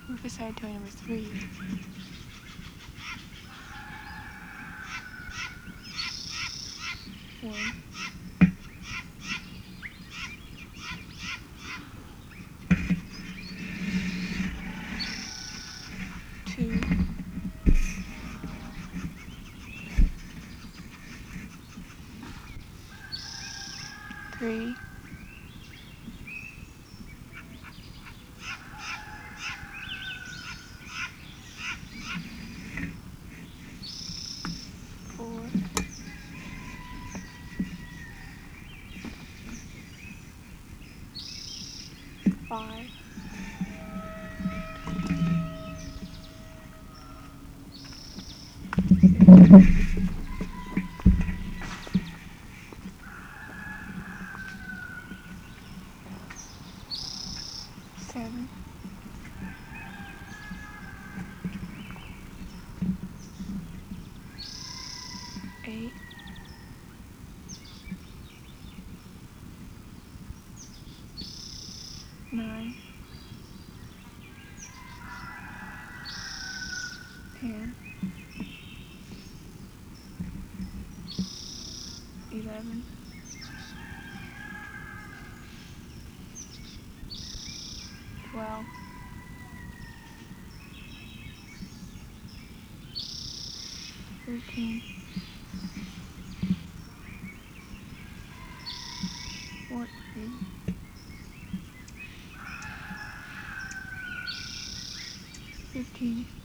Move aside toy number 3. 1. 2. 3. 4. 5. 7. 8. 9. 10. 11. 12. 13. 14. 15.